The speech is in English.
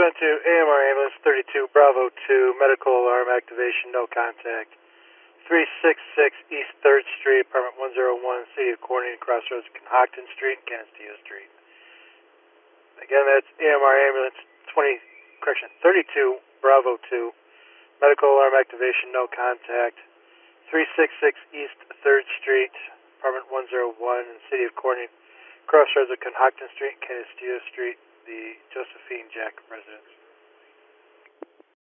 respond to AMR ambulance 32 Bravo 2, medical alarm activation, no contact. 366 East 3rd Street, apartment 101, City of Corning, crossroads Conhockton Street and Canasteo Street. Again, that's AMR ambulance 32 Bravo 2, medical alarm activation, no contact. 366 East 3rd Street, apartment 101, in the City of Corning, crossroads of Conhockton Street and Canasteo Street, the Josephine Jack residence.